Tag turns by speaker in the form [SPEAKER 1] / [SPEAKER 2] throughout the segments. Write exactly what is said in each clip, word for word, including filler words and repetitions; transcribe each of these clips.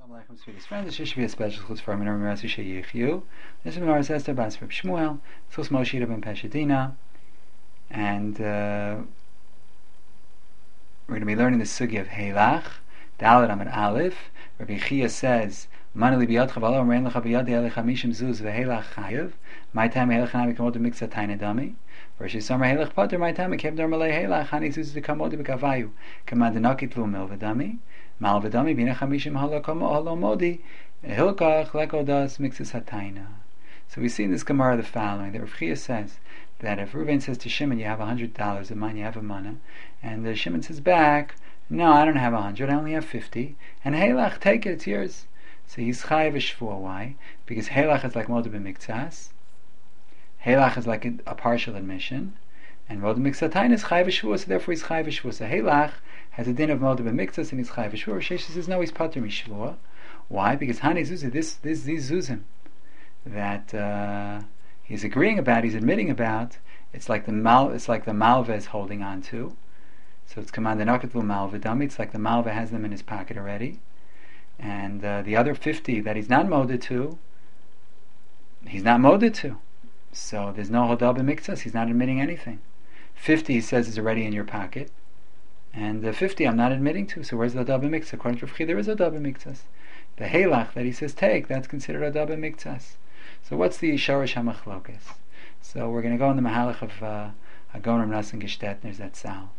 [SPEAKER 1] Shalom Aleichem, sweetest friends. This should be a special chutz for Amir Rashi Sheyichyu. This is Menorah Esther Bas Reb Shmuel, Tzos Moshe Ben Peshadina, and uh, we're going to be learning the sugi of Heilach, Dalet Amid Aleph. Rabbi Chia says, "Manali biyadcha v'alo rein lecha biyad elecha mishim zuz veHeilach chayev. My time Heilach hanami kamod mikzat taina dami. Versus summer Heilach pater. My time kept normalei Heilach hani zuz the kamod b'kavayu. Kamandanakit lu mil v'dami." Malvadami bina chamishim halomodi hilkach lekodas mixes hataina. So we see in this Gemara the following: that Rav Chia says that if Reuven says to Shimon, "You have a hundred dollars of mine, you have a mana," and the Shimon says back, "No, I don't have a hundred, I only have fifty," and Heilach, take it, it's yours. So he's chayav shvua. Why? Because Heilach is like moed b'miktzas. Heilach is like a, a partial admission. And Moed Miksatain is Chayv Shvua, so therefore he's Chayv Shvua. So Heilach has a din of Moed Miktsas and he's Chayv Shvua. Shesha says no, he's Pater Mishvua. Why? Because Hani Zuzah, this, this, these Zuzim that uh, he's agreeing about, he's admitting about, it's like the mal, it's like the Malva is holding on to. So it's Kamanda Nakatlu Malva Dami. It's like the Malva has them in his pocket already, and uh, the other fifty that he's not Moeded to, he's not Moeded to. So there's no Hodah B'Miktsas. He's not admitting anything. fifty, he says, is already in your pocket, and the fifty I'm not admitting to, so where's the Adab Miktsas? According to Rav Chia, there is Adab Miktsas. The Heilach that he says take, that's considered Adab Miktsas. So what's the Sharash HaMachlokas? So we're going to go in the Mahalach of uh, Hagon Rav Nassan Gestetner's that Sal.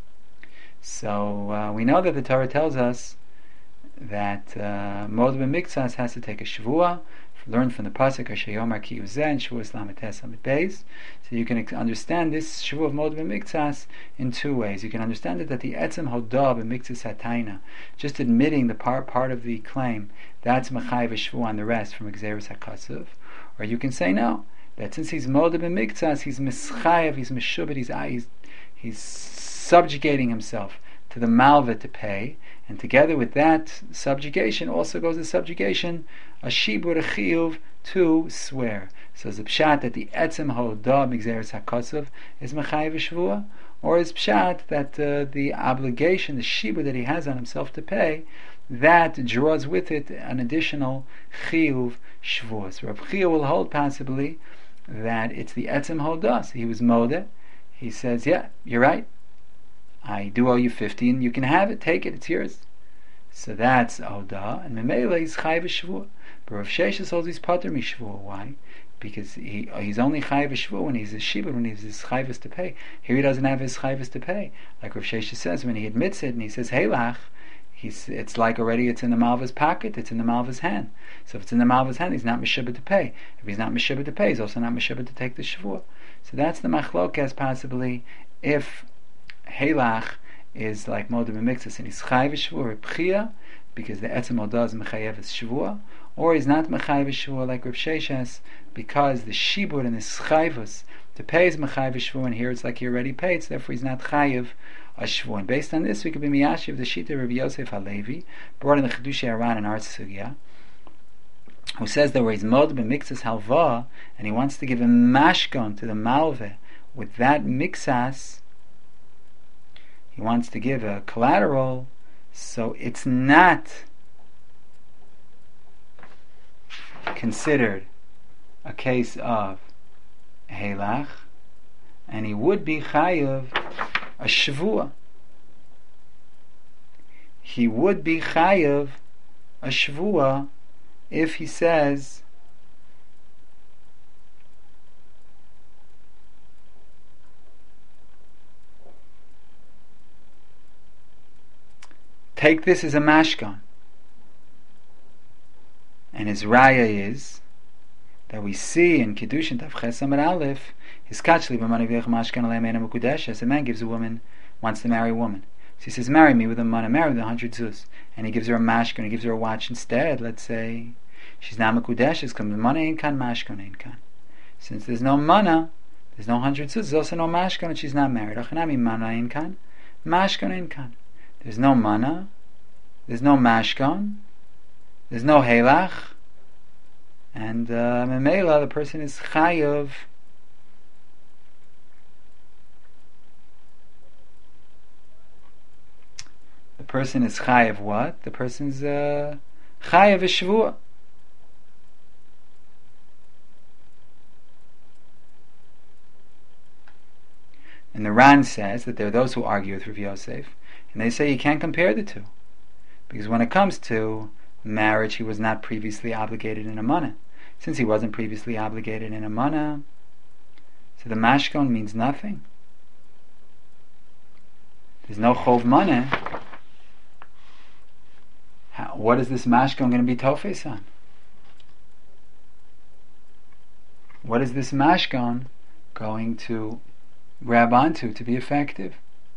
[SPEAKER 1] So uh, we know that the Torah tells us that uh, Moed B'Miktsas has to take a Shavua, learn from the pasuk Hashayomar Ki Uzeh and Shavuos Lametes Amid Beis. So you can understand this Shavuot of Moed B'Miktsas in two ways. You can understand it that the Etzem Hodah B'Miktsas Hataina, just admitting the part part of the claim, that's Mechayev Shavuot on the rest from Gzeres HaKasuv. Or you can say no, that since he's Moed B'Miktsas, he's Mischayev, he's Meshubit, he's, he's he's subjugating himself to the Malva to pay, and together with that subjugation also goes the subjugation a shibur a chiyuv to swear. So is the pshat that the etzem hodah migzeres hakasuv is mechayev shvua, or is pshat that uh, the obligation, the shibur that he has on himself to pay, that draws with it an additional chiyuv shvua. So Rav Chia will hold possibly that it's the etzem hodah. So he was modeh. He says, yeah, you're right. I do owe you fifty, and you can have it. Take it. It's yours. So that's Oda, and Memela is Chayv Shvua. But Rav Sheshes holds he's Pater Mishvua. Why? Because he he's only Chayv Shvua when he's a Shibur, when he's his Chayvus to pay. Here he doesn't have his Chayvus to pay. Like Rav Sheshes says, when he admits it and he says Heilach, he's it's like already it's in the Malva's pocket, it's in the Malva's hand. So if it's in the Malva's hand, he's not Mishibur to pay. If he's not Mishibur to pay, he's also not Mishibur to take the Shvua. So that's the Machlokas possibly if Heilach is like Moed B'Miktsas and he's Chayv Shvua Pchia because the Etzem Hodah is Mechayev Shvua, or he's not Mechayev Shvua like Rav Sheshes because the Shibur and the Chayvus to pay is Mechayev Shvua, and here it's like he already paid, so therefore he's not Chayev a Shvua. And based on this, we could be Miyashiv the Shita of Rabbi Yosef Halevi, brought in the Chedushei Aran in our Sugya, who says that where he's Moed B'Miktsas Halva and he wants to give a mashkon to the Malve with that Miksas, he wants to give a collateral, so it's not considered a case of Heilach, and he would be Chayev a Shvua. He would be Chayev a Shvua if he says take this as a mashkan. And his raya is that we see in Kiddushin Tavches Amar Aleph, his kachli b'mani v'yech mashkan alei meina mukudeshes. A man gives a woman, wants to marry a woman. So he says, marry me with a mana, marry with a hundred zuz. And he gives her a mashkan, he gives her a watch instead. Let's say she's not mukudeshes, because mana ain't kan, mashkan ain't kan. Since there's no mana, there's no hundred zuz, there's also no mashkan, and she's not married. Achanami mana ain't kan, mashkan ain't kan. There's no mana, there's no mashkan, there's no heilach, and uh, memela, the person is chayav the person is chayav what? The person's uh, chayav is shvua. And the Ran says that there are those who argue with Rav Yosef, and they say you can't compare the two, because when it comes to marriage, he was not previously obligated in a mana. Since he wasn't previously obligated in a mana, so the mashkon means nothing. There's no chov mana. How, what is this mashkon going to be tofes on? What is this mashkon going to grab onto to be effective?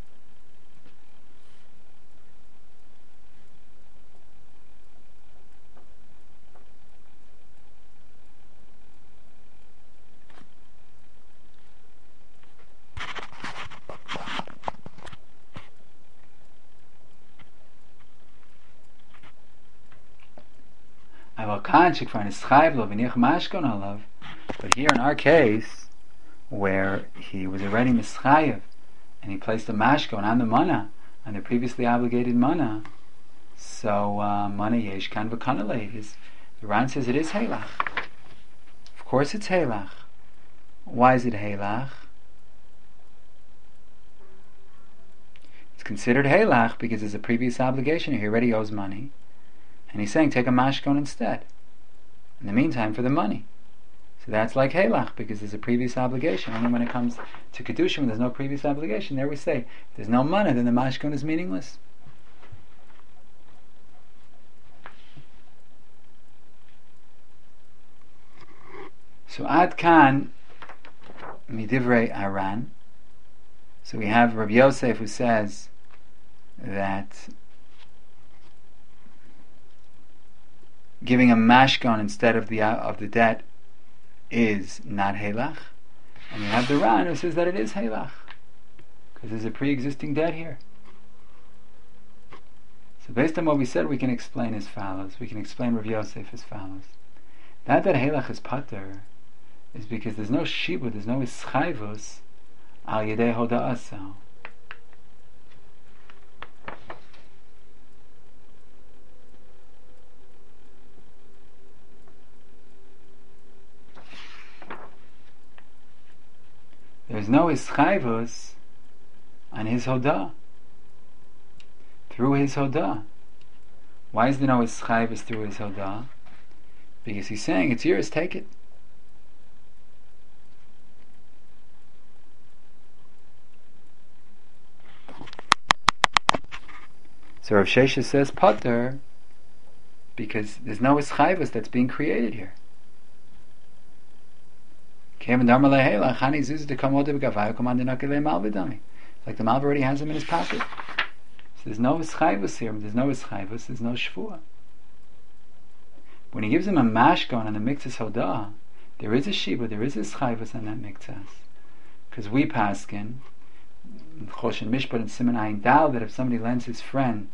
[SPEAKER 1] But here in our case, where he was already mischayev, and he placed a mashkon on the mana, on the previously obligated mana, so uh, mana yesh kan v'kanalei is. The Ran says it is halach. Of course, it's halach. Why is it halach? It's considered halach because there's a previous obligation. He already owes money, and he's saying take a mashkon instead. In the meantime, for the money. So that's like halach, because there's a previous obligation. Only when it comes to kedusha, when there's no previous obligation, there we say, if there's no money, then the mashkon is meaningless. So ad kan midivrei Aran. So we have Rabbi Yosef who says that giving a mashkon instead of the uh, of the debt is not halach, and we have the Ran who says that it is halach because there's a pre-existing debt here. So based on what we said, we can explain as follows. We can explain Rav Yosef as follows. That that halach is pater is because there's no shibud, there's no ischayvus al yedei hoda'asa. There's no ischayvus on his hodah, through his hodah. Why is there no ischayvus through his hodah? Because he's saying, it's yours, take it. So Rav Sheshes says pater because there's no ischayvus that's being created here. It's like the Malva already has him in his pocket. So there's no ischayvus here, there's no ischayvus, there's no shvua. When he gives him a mashkon on the miktzas hodah, there is a shiva, there is a ischayvus on that miktzas. Because we paskin, Choshen Mishpat and Siman Ayin Dal, that if somebody lends his friend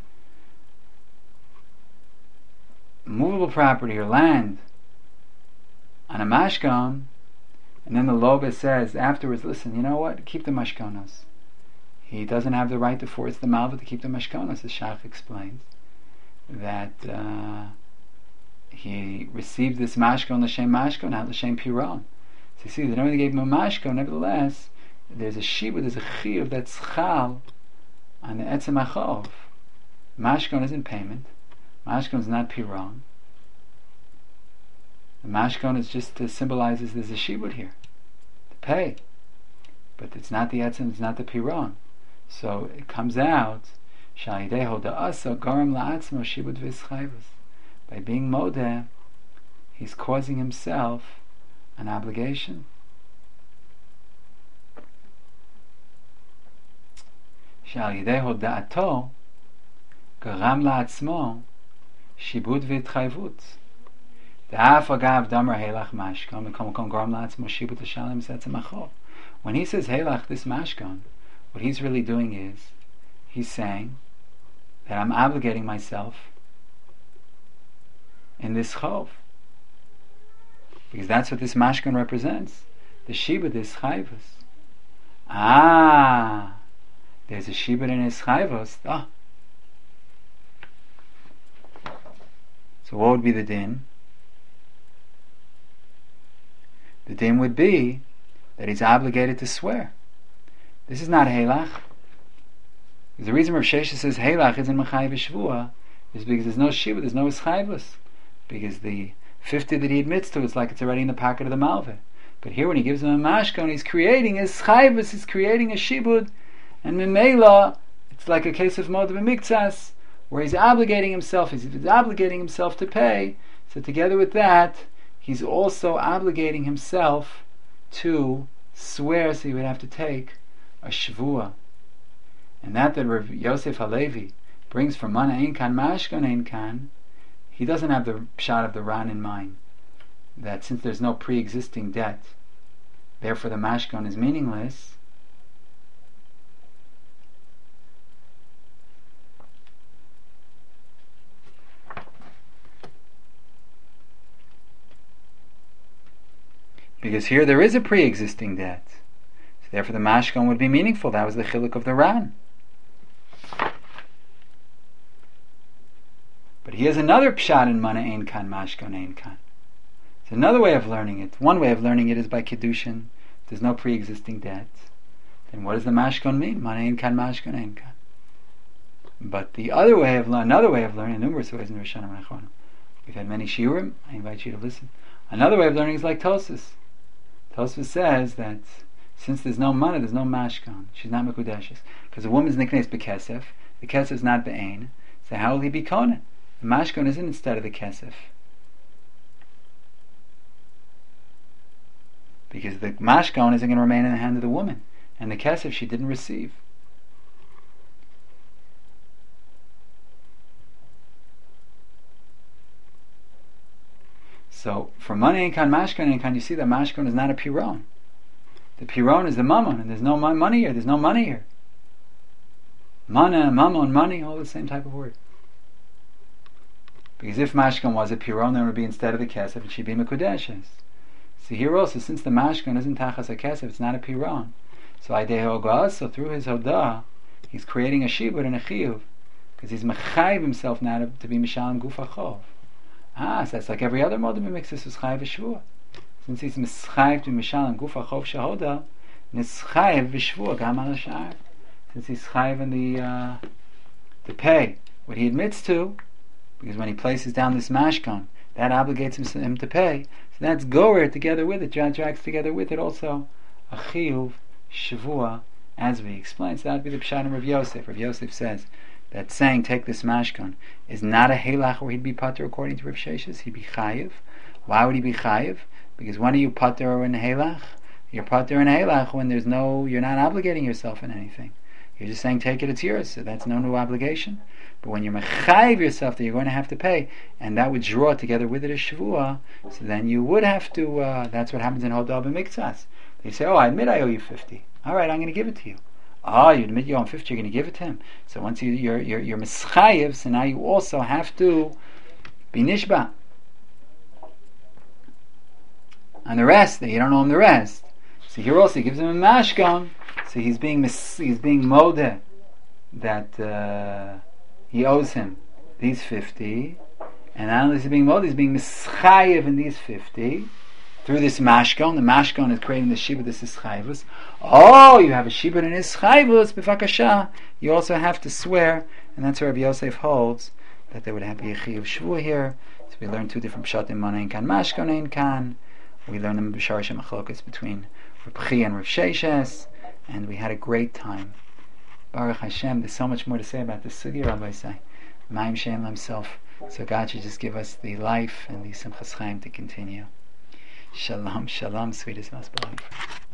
[SPEAKER 1] movable property or land on a mashkon, and then the Loba says afterwards, listen, you know what, keep the mashkonos. He doesn't have the right to force the Malva to keep the mashkonos. The Shach explains that uh, he received this mashkon, l'shem mashkon, not l'shem piron. So you see, they only gave him a mashkon, nevertheless, there's a shibud, there's a chiyuv that's chal on the etzem achov. Mashkon isn't payment. Mashkon is not piron. The mashkon is just uh, symbolizes there's a shibud here to pay, but it's not the etzem, it's not the piron. So it comes out shalideho da'asa garam la'atzmo shibud v'schayvus. By being modeh, he's causing himself an obligation. Shalideho da'ato garam la'atzmo shibud v'tchayvut. When he says Helach, this mashkon, what he's really doing is he's saying that I'm obligating myself in this chov, because that's what this mashkon represents. The shibud is chayvus. Ah, there's a shibud in his chayvus. Ah. So what would be the din? The din would be that he's obligated to swear. This is not Heilach. The reason Rav Sheshes says Heilach isn't Mechayiv Shvua is because there's no Shibud, there's no Ischayvus. Because the fifty that he admits to, it's like it's already in the pocket of the Malveh. But here when he gives him a mashkon, he's creating a Ischayvus, he's creating a Shibud, and Mimela, it's like a case of Moed B'Miktsas, where he's obligating himself, he's, he's obligating himself to pay. So together with that, he's also obligating himself to swear, so he would have to take a Shvua. And that that Rav Yosef Halevi brings from Mana Ein Kan Mashkon Ein Kan, he doesn't have the shot of the Ran in mind, that since there's no pre-existing debt, therefore the Mashkon is meaningless. Because here there is a pre-existing debt. So therefore the Mashkon would be meaningful. That was the chiluk of the Ran. But he has another pshat in Mana Ein Kan Mashkon Ein Kan. It's another way of learning it. One way of learning it is by Kiddushin. There's no pre-existing debt. Then what does the Mashkon mean? Mana Ein Kan Mashkon Ein Kan. But the other way of another way of learning, numerous ways in Rosh Hashanah, we've had many shiurim. I invite you to listen. Another way of learning is like Tosfos. Tosfos says that since there's no mana, there's no mashkon. She's not mekudeshes. Because a woman's nickname is bekesef. The kesef is not be'ain. So how will he be kohen? The mashkon isn't instead of the kesef. Because the mashkon isn't going to remain in the hand of the woman. And the kesef she didn't receive. So, for Mana Ein Kan Mashkon Ein Kan, you see that Mashkon is not a Piron. The Piron is the Mammon, and there's no money here, there's no money here. Mana, Mammon, money, all the same type of word. Because if Mashkon was a Piron, then it would be instead of the Kesef, it should be Mekudeshes. See here also, since the Mashkon isn't Tachas HaKesef, it's not a Piron. So, Aidei Hogah, so through his Hodah, he's creating a Shibud and a Chiyuv. Because he's Mechayiv himself now to, to be Mishalem Guf HaChov. Ah, so that's like every other modern mimixis is chayiv v'shvua. Since he's mischayiv to mishalem gufa chov shahoda, nischayiv v'shvua gam al hashar. Since he's chayiv in the uh, to pay what he admits to, because when he places down this mashkon, that obligates him, him to pay. So that's gorer together with it, drags together with it also a chiyuv shvua, as we explained. So that would be the pshat of Rav Yosef. Rav Yosef says that saying take this mashkon is not a helach where he'd be pater according to Rav Sheshes. He'd be chayiv. Why would he be chayiv? Because when are you pater in helach? You're pater in helach when there's no, you're not obligating yourself in anything. You're just saying take it, it's yours. So that's no new obligation. But when you're mechayiv yourself that you're going to have to pay, and that would draw together with it a shvua, so then you would have to. Uh, that's what happens in Hodah B'Miktsas. They say, "Oh, I admit I owe you fifty. All right, I'm going to give it to you." Ah, you admit you owe him fifty, you're going to give it to him. So once you, you're you're you're mischayiv, so now you also have to be nishba. And the rest, that you don't owe him the rest. So here also he gives him a mashkon. So he's being mis- he's being modeh that uh, he owes him these fifty, and not only is he being modeh, he's being mischayiv in these fifty. Through this mashkon, the mashkon is creating the shibud, this is chayvus. Oh, you have a shibud and his chayvus, b'fakasha. You also have to swear, and that's where Rabbi Yosef holds that there would have to be a chiyuv shvu here. So we learn two different pshatim, Mana Ein Kan, Mashkon Ein Kan. We learn them b'sharash machlokas between Reb Chi and Rav Sheshes, and we had a great time. Baruch Hashem. There's so much more to say about this sugya, Rabbi say. Ma'im Shem himself. So God should just give us the life and the simchas chaim to continue. Shalom, shalom, sweetest most beloved.